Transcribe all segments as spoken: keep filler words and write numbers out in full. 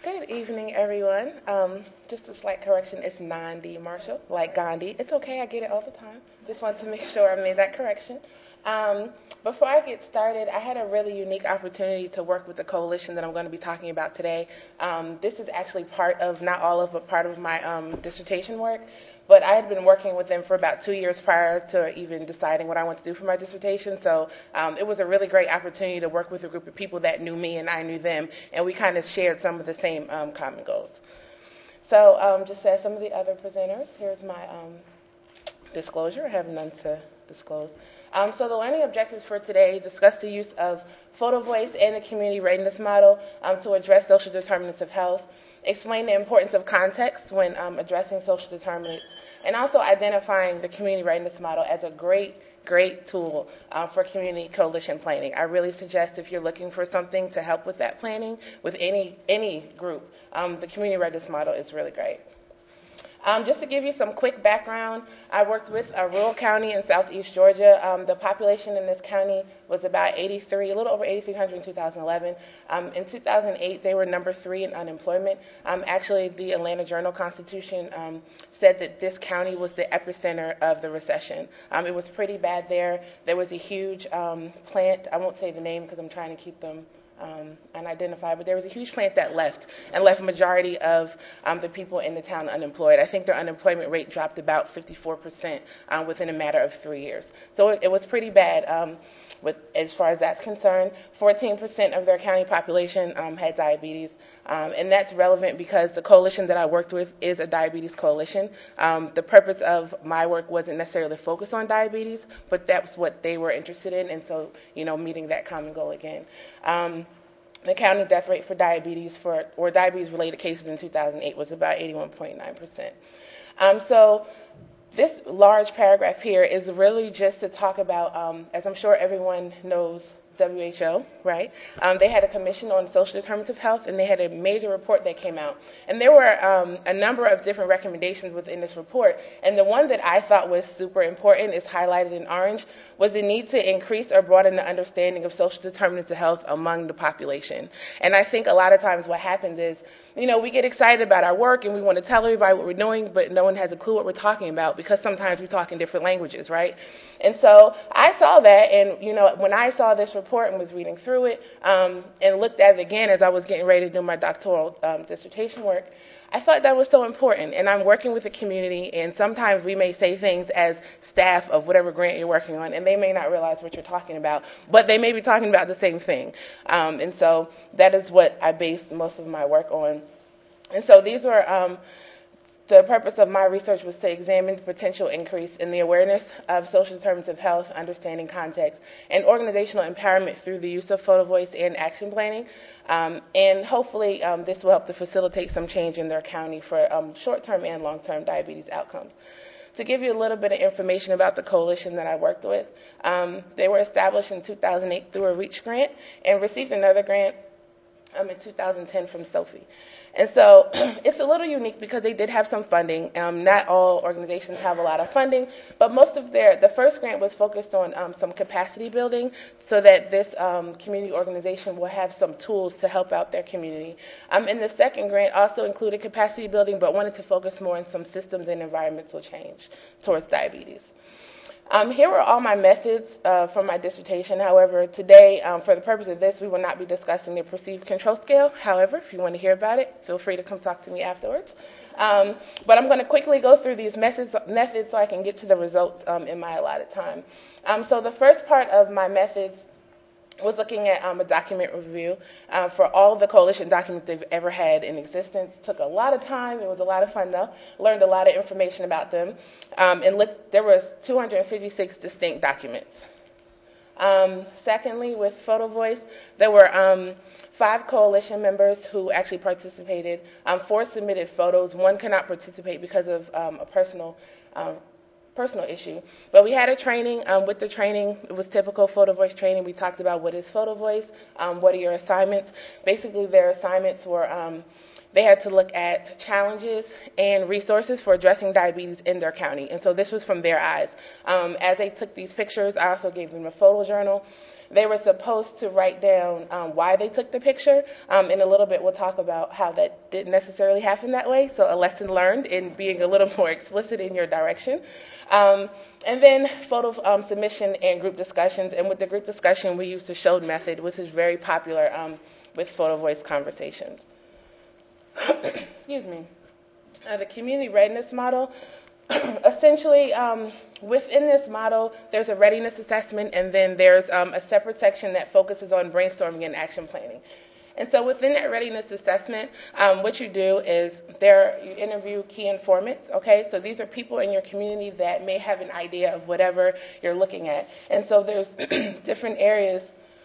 Good evening, everyone. Um, just a slight correction, it's Nandi Marshall, like Gandhi. It's okay, I get it all the time. Just wanted to make sure I made that correction. Um, before I get started, I had a really unique opportunity to work with the coalition that I'm going to be talking about today. Um, this is actually part of, not all of, but part of my um, dissertation work. But I had been working with them for about two years prior to even deciding what I wanted to do for my dissertation. So um, it was a really great opportunity to work with a group of people that knew me and I knew them, and we kind of shared some of the same um, common goals. So um, just as some of the other presenters, here's my um, disclosure. I have none to disclose. Um, so the learning objectives for today discuss the use of photo voice and the community readiness model um, to address social determinants of health, explain the importance of context when um, addressing social determinants, and also identifying the community readiness model as a great, great tool uh, for community coalition planning. I really suggest if you're looking for something to help with that planning with any any group, um, the community readiness model is really great. Um, just to give you some quick background, I worked with a rural county in southeast Georgia. Um, the population in this county was about eighty-three, a little over eighty-three hundred in two thousand eleven. Um, in two thousand eight, they were number three in unemployment. Um, actually, the Atlanta Journal-Constitution um, said that this county was the epicenter of the recession. Um, it was pretty bad there. There was a huge um, plant. I won't say the name because I'm trying to keep them Um, unidentified, but there was a huge plant that left and left majority of um, the people in the town unemployed. I think their unemployment rate dropped about fifty-four percent um, within a matter of three years. So it, it was pretty bad um, with, as far as that's concerned. fourteen percent of their county population um, had diabetes, um, and that's relevant because the coalition that I worked with is a diabetes coalition. Um, the purpose of my work wasn't necessarily focused on diabetes, but that's what they were interested in, and so, you know, meeting that common goal again. Um, the county death rate for diabetes for or diabetes-related cases in two thousand eight was about eighty-one point nine percent. Um, so this large paragraph here is really just to talk about, um, as I'm sure everyone knows, W H O, right? Um, they had a commission on social determinants of health, and they had a major report that came out. And there were um, a number of different recommendations within this report. And the one that I thought was super important, is highlighted in orange, was the need to increase or broaden the understanding of social determinants of health among the population. And I think a lot of times what happens is, you know, we get excited about our work and we want to tell everybody what we're doing, but no one has a clue what we're talking about because sometimes we talk in different languages, right? And so I saw that, and, you know, when I saw this report and was reading through it um, and looked at it again as I was getting ready to do my doctoral um, dissertation work, I thought that was so important. And I'm working with the community, and sometimes we may say things as staff of whatever grant you're working on, and they may not realize what you're talking about, but they may be talking about the same thing. Um, and so that is what I based most of my work on. And so these were, um, the purpose of my research was to examine the potential increase in the awareness of social determinants of health, understanding context, and organizational empowerment through the use of photo voice and action planning. Um, and hopefully um, this will help to facilitate some change in their county for um, short-term and long-term diabetes outcomes. To give you a little bit of information about the coalition that I worked with, um, they were established in two thousand eight through a REACH grant and received another grant um, in two thousand ten from SOFI. And so it's a little unique because they did have some funding. Um, not all organizations have a lot of funding, but most of their, the first grant was focused on um, some capacity building so that this um, community organization will have some tools to help out their community. Um, and the second grant also included capacity building, but wanted to focus more on some systems and environmental change towards diabetes. Um, here are all my methods uh, for my dissertation. However, today, um, for the purpose of this, we will not be discussing the perceived control scale. However, if you want to hear about it, feel free to come talk to me afterwards. Um, but I'm going to quickly go through these methods, methods so I can get to the results um, in my allotted time. Um, so the first part of my methods was looking at um, a document review uh, for all the coalition documents they've ever had in existence. Took a lot of time. It was a lot of fun, though. Learned a lot of information about them. Um, and looked, there were two hundred fifty-six distinct documents. Um, secondly, with Photo Voice, there were um, five coalition members who actually participated. Um, four submitted photos. One could not participate because of um, a personal um, personal issue. But we had a training. Um, with the training, it was typical Photo Voice training. We talked about what is Photo Voice, um, what are your assignments. Basically, their assignments were um, they had to look at challenges and resources for addressing diabetes in their county. And so this was from their eyes. Um, as they took these pictures, I also gave them a photo journal. they were supposed to write down um, why they took the picture. Um, in a little bit, we'll talk about how that didn't necessarily happen that way, so a lesson learned in being a little more explicit in your direction. Um, and then photo um, submission and group discussions. And with the group discussion, we used the SHOWED method, which is very popular um, with photo voice conversations. Excuse me. Uh, the community readiness model, essentially, um, within this model, there's a readiness assessment, and then there's um, a separate section that focuses on brainstorming and action planning. And so within that readiness assessment, um, what you do is there you interview key informants, okay? So these are people in your community that may have an idea of whatever you're looking at. And so there's different areas,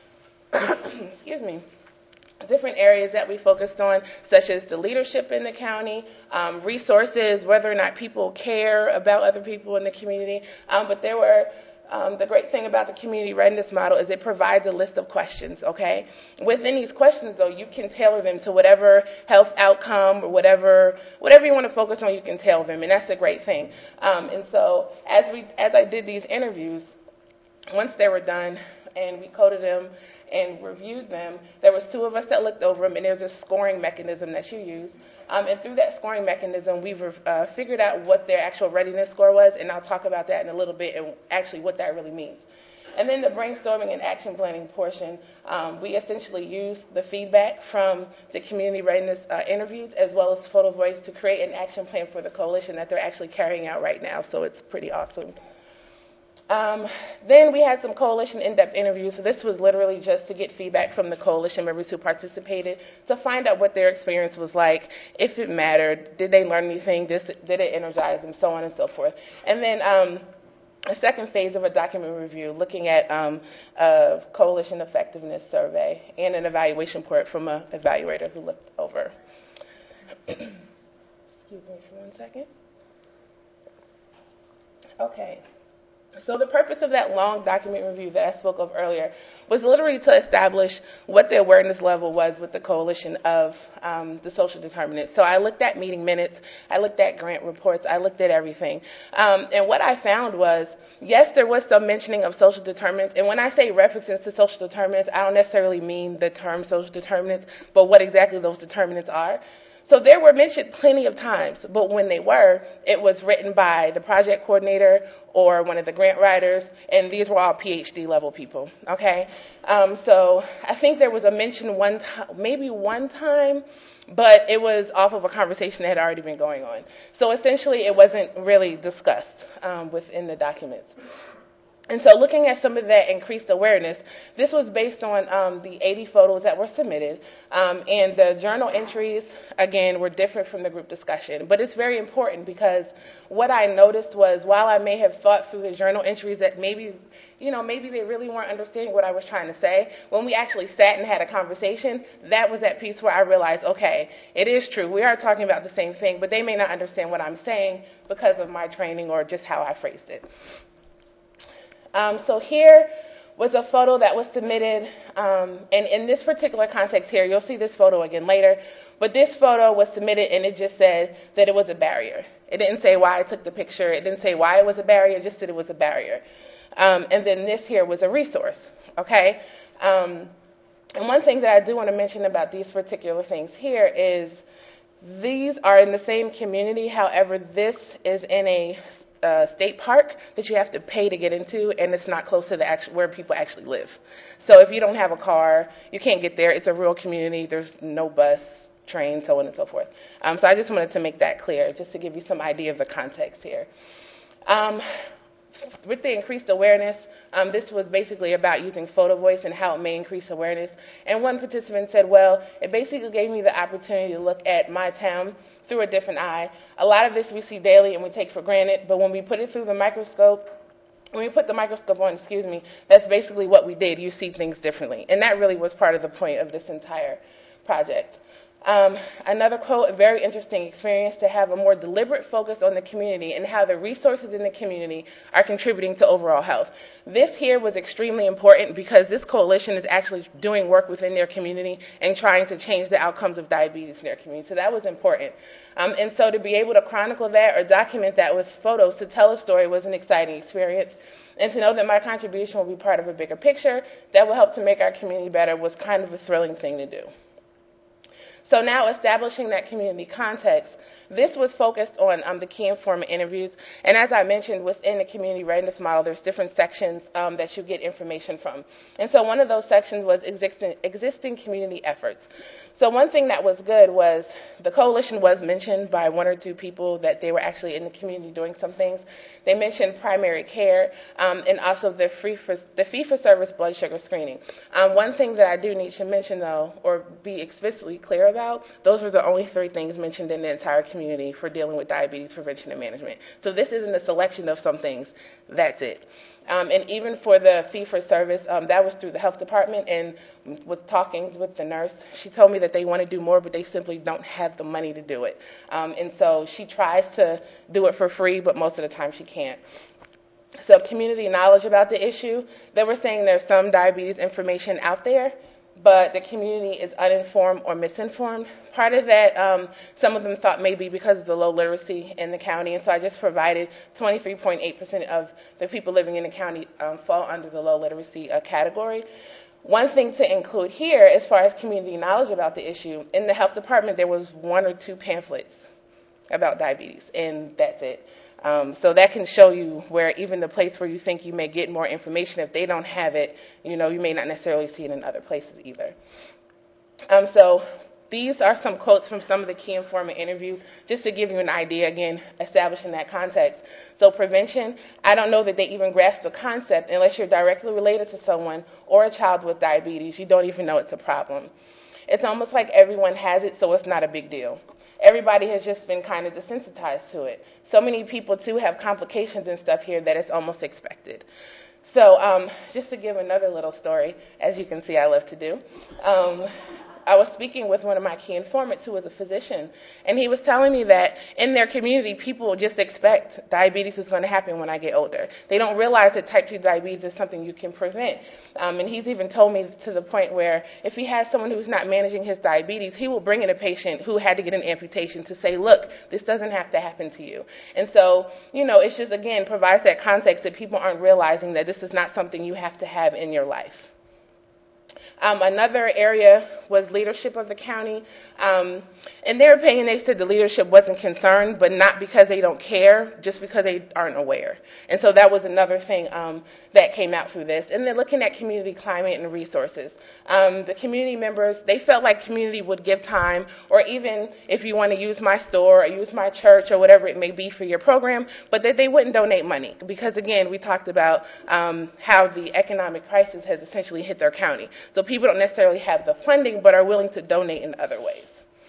excuse me, different areas that we focused on, such as the leadership in the county, um, resources, whether or not people care about other people in the community. Um, but there were, um, the great thing about the community readiness model is it provides a list of questions, okay? Within these questions, though, you can tailor them to whatever health outcome or whatever, whatever you want to focus on, you can tailor them, and that's a great thing. Um, and so as we, as I did these interviews, once they were done and we coded them and reviewed them, there was two of us that looked over them, and there's a scoring mechanism that you use. Um, and through that scoring mechanism, we've uh, figured out what their actual readiness score was, and I'll talk about that in a little bit and actually what that really means. And then the brainstorming and action planning portion, um, we essentially use the feedback from the community readiness uh, interviews as well as Photo Voice to create an action plan for the coalition that they're actually carrying out right now, so it's pretty awesome. Um, then we had some coalition in-depth interviews. So this was literally just to get feedback from the coalition members who participated to find out what their experience was like, if it mattered, did they learn anything, did it energize them, so on and so forth. And then um, a second phase of a document review, looking at um, a coalition effectiveness survey and an evaluation report from an evaluator who looked over. Excuse me for one second. Okay. So the purpose of that long document review that I spoke of earlier was literally to establish what the awareness level was with the coalition of um, the social determinants. So I looked at meeting minutes, I looked at grant reports, I looked at everything. Um, and what I found was, yes, there was some mentioning of social determinants. And when I say references to social determinants, I don't necessarily mean the term social determinants, but what exactly those determinants are. So they were mentioned plenty of times, but when they were, it was written by the project coordinator or one of the grant writers, and these were all P H D level people, okay? Um, so I think there was a mention one time, maybe one time, but it was off of a conversation that had already been going on. So essentially it wasn't really discussed um, within the documents. And so looking at some of that increased awareness, this was based on um, the eighty photos that were submitted. Um, and the journal entries, again, were different from the group discussion. But it's very important because what I noticed was while I may have thought through the journal entries that maybe, you know, maybe they really weren't understanding what I was trying to say, when we actually sat and had a conversation, that was that piece where I realized, okay, it is true. We are talking about the same thing, but they may not understand what I'm saying because of my training or just how I phrased it. Um, so here was a photo that was submitted, um, and in this particular context here, you'll see this photo again later, but this photo was submitted and it just said that it was a barrier. It didn't say why I took the picture. It didn't say why it was a barrier. It just said it was a barrier. Um, and then this here was a resource, okay? Um, and one thing that I do want to mention about these particular things here is these are in the same community. However, this is in a Uh, state park that you have to pay to get into, and it's not close to the actual, where people actually live. So if you don't have a car, you can't get there. It's a rural community. There's no bus, train, so on and so forth. Um, so I just wanted to make that clear, just to give you some idea of the context here. Um, with the increased awareness, um, this was basically about using Photo Voice and how it may increase awareness. And one participant said, well, it basically gave me the opportunity to look at my town through a different eye. A lot of this we see daily and we take for granted, but when we put it through the microscope, when we put the microscope on, excuse me, that's basically what we did. You see things differently. And that really was part of the point of this entire project. Um, another quote, a very interesting experience to have a more deliberate focus on the community and how the resources in the community are contributing to overall health. This here was extremely important because this coalition is actually doing work within their community and trying to change the outcomes of diabetes in their community. So that was important. Um, and so to be able to chronicle that or document that with photos to tell a story was an exciting experience. And to know that my contribution will be part of a bigger picture that will help to make our community better was kind of a thrilling thing to do. So now establishing that community context, this was focused on um, the key informant interviews. And as I mentioned, within the community readiness model, there's different sections um, that you get information from. And so one of those sections was existing, existing community efforts. So one thing that was good was the coalition was mentioned by one or two people that they were actually in the community doing some things. They mentioned primary care um, and also the, free for, the fee-for-service blood sugar screening. Um, one thing that I do need to mention, though, or be explicitly clear about, those were the only three things mentioned in the entire community for dealing with diabetes prevention and management. So this isn't a selection of some things. That's it. Um, and even for the fee-for-service, um, that was through the health department, and with talking with the nurse, she told me that they want to do more, but they simply don't have the money to do it. Um, and so she tries to do it for free, but most of the time she can't. So community knowledge about the issue, they were saying there's some diabetes information out there, but the community is uninformed or misinformed. Part of that, um, some of them thought maybe because of the low literacy in the county, and so I just provided twenty-three point eight percent of the people living in the county um, fall under the low literacy uh, category. One thing to include here, as far as community knowledge about the issue, in the health department there was one or two pamphlets about diabetes, and that's it. Um, so that can show you where even the place where you think you may get more information, if they don't have it, you know, you may not necessarily see it in other places either. Um, so these are some quotes from some of the key informant interviews, just to give you an idea, again, establishing that context. So prevention, I don't know that they even grasp the concept unless you're directly related to someone or a child with diabetes. You don't even know it's a problem. It's almost like everyone has it, so it's not a big deal. Everybody has just been kind of desensitized to it. So many people, too, have complications and stuff here that it's almost expected. So um, just to give another little story, as you can see I love to do, um, I was speaking with one of my key informants who was a physician, and he was telling me that in their community, people just expect diabetes is going to happen when I get older. They don't realize that type two diabetes is something you can prevent. Um, and he's even told me to the point where if he has someone who's not managing his diabetes, he will bring in a patient who had to get an amputation to say, look, this doesn't have to happen to you. And so, you know, it's just, again, provides that context that people aren't realizing that this is not something you have to have in your life. Um, another area was leadership of the county. Um, in their opinion, they said the leadership wasn't concerned, but not because they don't care, just because they aren't aware. And so that was another thing um, that came out through this. And then looking at community climate and resources. Um, the community members, they felt like community would give time, or even if you want to use my store or use my church or whatever it may be for your program, but that they wouldn't donate money. Because, again, we talked about um, how the economic crisis has essentially hit their county. So people don't necessarily have the funding, but are willing to donate in other ways.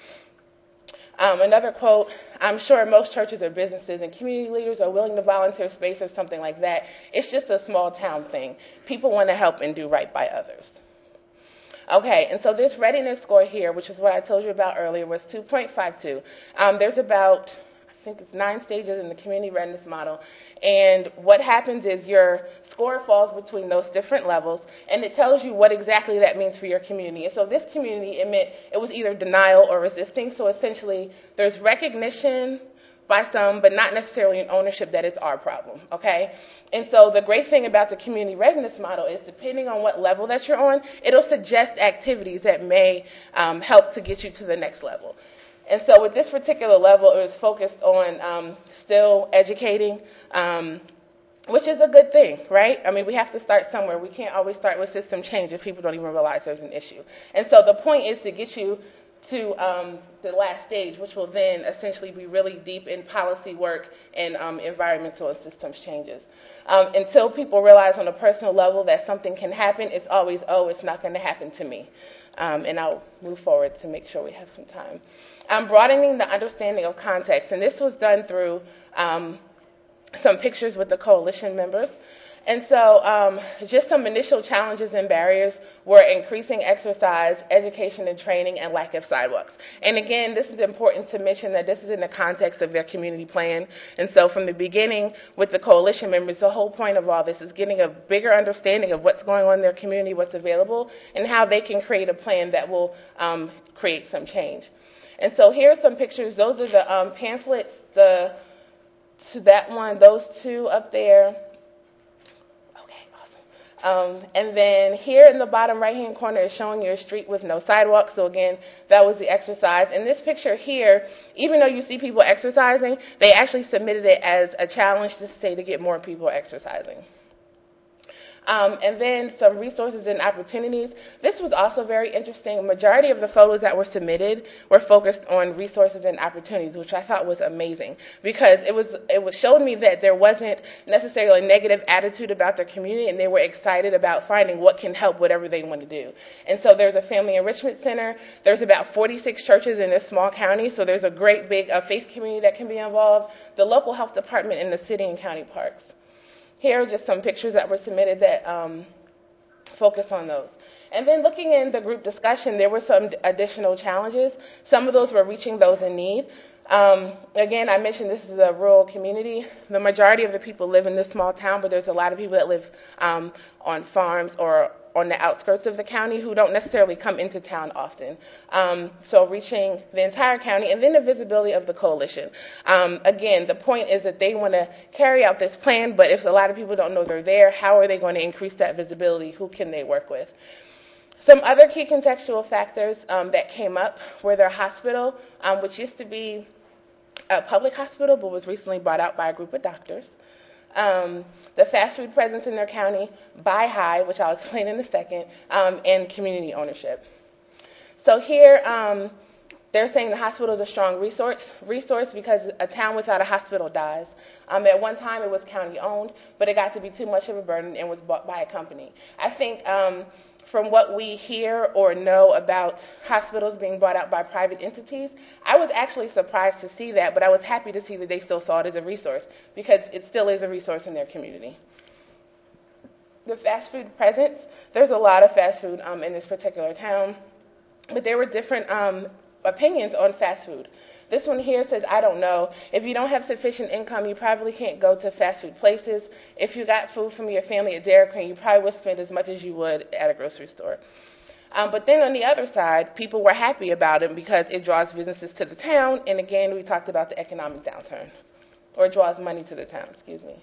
Um, another quote, I'm sure most churches or businesses and community leaders are willing to volunteer space or something like that. It's just a small town thing. People want to help and do right by others. Okay, and so this readiness score here, which is what I told you about earlier, was two point five two. Um, there's about, I think it's nine stages in the community readiness model. And what happens is your score falls between those different levels, and it tells you what exactly that means for your community. And so this community, it meant it was either denial or resisting. So essentially, there's recognition by some, but not necessarily an ownership that it's our problem, okay? And so the great thing about the community readiness model is depending on what level that you're on, it'll suggest activities that may um, help to get you to the next level. And so with this particular level, it was focused on um, still educating, um, which is a good thing, right? I mean, we have to start somewhere. We can't always start with system change if people don't even realize there's an issue. And so the point is to get you to um, the last stage, which will then essentially be really deep in policy work and um, environmental and systems changes. Um, until people realize on a personal level that something can happen, it's always, oh, it's not going to happen to me. Um, and I'll move forward to make sure we have some time. Um, broadening the understanding of context, and this was done through um, some pictures with the coalition members. And so um, just some initial challenges and barriers were increasing exercise, education and training, and lack of sidewalks. And again, this is important to mention that this is in the context of their community plan. And so from the beginning with the coalition members, the whole point of all this is getting a bigger understanding of what's going on in their community, what's available, and how they can create a plan that will um, create some change. And so here are some pictures. Those are the um, pamphlets, the to that one, those two up there. Um, and then here in the bottom right-hand corner is showing you a street with no sidewalk. So again, that was the exercise. And this picture here, even though you see people exercising, they actually submitted it as a challenge to say to get more people exercising. Um, and then some resources and opportunities. This was also very interesting. A majority of the photos that were submitted were focused on resources and opportunities, which I thought was amazing because it was it was, showed me that there wasn't necessarily a negative attitude about their community, and they were excited about finding what can help whatever they want to do. And so there's a family enrichment center. There's about forty-six churches in this small county, so there's a great big uh, faith community that can be involved. The local health department in the city and county parks. Here are just some pictures that were submitted that um, focus on those. And then looking in the group discussion, there were some additional challenges. Some of those were reaching those in need. Um, again, I mentioned this is a rural community. The majority of the people live in this small town, but there's a lot of people that live um, on farms or on the outskirts of the county who don't necessarily come into town often. Um, so reaching the entire county, and then the visibility of the coalition. Um, again, the point is that they want to carry out this plan, but if a lot of people don't know they're there, how are they going to increase that visibility? Who can they work with? Some other key contextual factors um, that came up were their hospital, um, which used to be a public hospital, but was recently bought out by a group of doctors. Um, the fast food presence in their county, buy high, which I'll explain in a second, um, and community ownership. So here, um, they're saying the hospital is a strong resource, resource because a town without a hospital dies. Um, at one time, it was county owned, but it got to be too much of a burden and was bought by a company. I think um, from what we hear or know about hospitals being bought out by private entities, I was actually surprised to see that, but I was happy to see that they still saw it as a resource because it still is a resource in their community. The fast food presence, there's a lot of fast food um, in this particular town, but there were different um, opinions on fast food. This one here says, I don't know. If you don't have sufficient income, you probably can't go to fast food places. If you got food from your family at Dairy Queen, you probably would spend as much as you would at a grocery store. Um, but then on the other side, people were happy about it because it draws businesses to the town. And again, we talked about the economic downturn, or it draws money to the town, excuse me.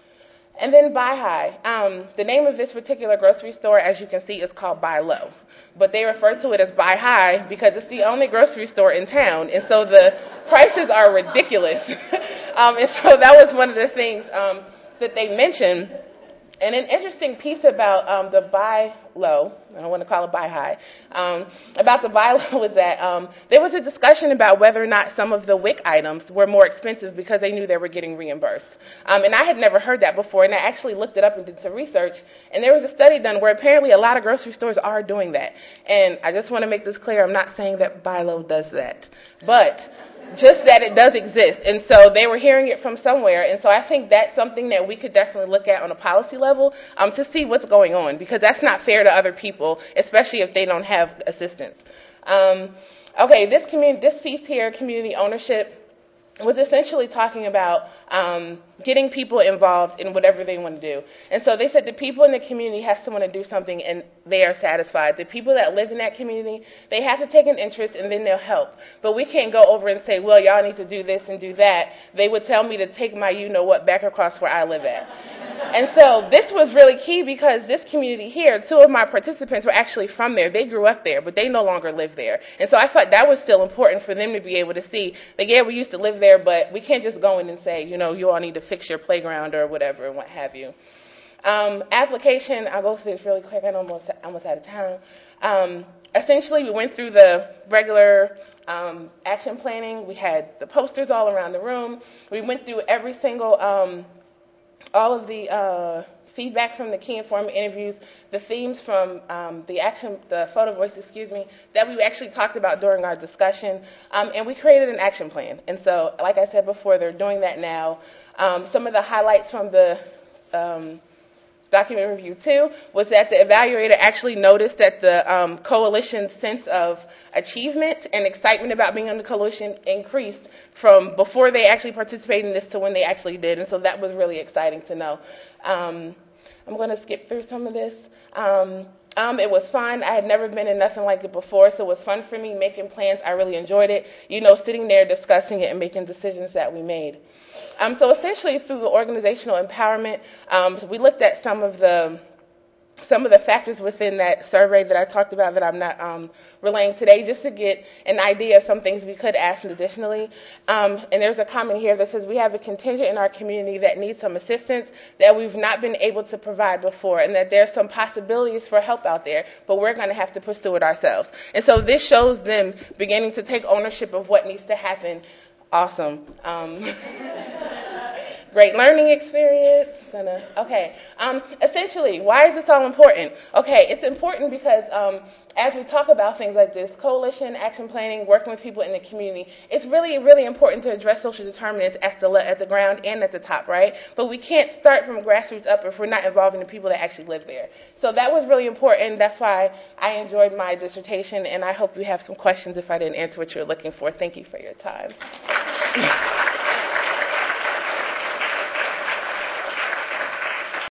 And then Buy High. Um, the name of this particular grocery store, as you can see, is called Buy Low. But they refer to it as Buy High because it's the only grocery store in town, and so the prices are ridiculous. um, and so that was one of the things um, that they mentioned. And an interesting piece about um, the Buy Low, I don't want to call it Buy High, um, about the Buy Low was that um, there was a discussion about whether or not some of the W I C items were more expensive because they knew they were getting reimbursed. Um, and I had never heard that before, and I actually looked it up and did some research, and there was a study done where apparently a lot of grocery stores are doing that. And I just want to make this clear, I'm not saying that Buy Low does that, but just that it does exist. And so they were hearing it from somewhere. And so I think that's something that we could definitely look at on a policy level um, to see what's going on, because that's not fair to other people, especially if they don't have assistance. Um, okay, this community, this piece here, community ownership, was essentially talking about um, getting people involved in whatever they want to do. And so they said the people in the community have to want to do something and they are satisfied. The people that live in that community, they have to take an interest and then they'll help. But we can't go over and say, well, y'all need to do this and do that. They would tell me to take my you-know-what back across where I live at. And so this was really key because this community here, two of my participants were actually from there. They grew up there, but they no longer live there. And so I thought that was still important for them to be able to see that, yeah, we used to live there, but we can't just go in and say, you know, you all need to fix your playground or whatever and what have you. Um, application, I'll go through this really quick. I know I'm almost, almost out of time. Um, essentially, we went through the regular um, action planning. We had the posters all around the room. We went through every single um all of the uh, feedback from the key informant interviews, the themes from um, the action, the photo voice, excuse me, that we actually talked about during our discussion, um, and we created an action plan. And so, like I said before, they're doing that now. Um, some of the highlights from the um, document review two was that the evaluator actually noticed that the um, coalition's sense of achievement and excitement about being on the coalition increased from before they actually participated in this to when they actually did. And so that was really exciting to know. Um, I'm going to skip through some of this. Um, Um, it was fun. I had never been in nothing like it before, so it was fun for me making plans. I really enjoyed it. You know, sitting there discussing it and making decisions that we made. Um, so essentially, through the organizational empowerment, um, we looked at some of the some of the factors within that survey that I talked about that I'm not um, relaying today, just to get an idea of some things we could ask additionally. Um, and there's a comment here that says we have a contingent in our community that needs some assistance that we've not been able to provide before, and that there's some possibilities for help out there, but we're going to have to pursue it ourselves. And so this shows them beginning to take ownership of what needs to happen. Awesome. Um, Great learning experience. Gonna, okay. Um, essentially, why is this all important? Okay, it's important because um, as we talk about things like this, coalition, action planning, working with people in the community, it's really, really important to address social determinants at the at the ground and at the top, right? But we can't start from grassroots up if we're not involving the people that actually live there. So that was really important. That's why I enjoyed my dissertation, and I hope you have some questions if I didn't answer what you're looking for. Thank you for your time.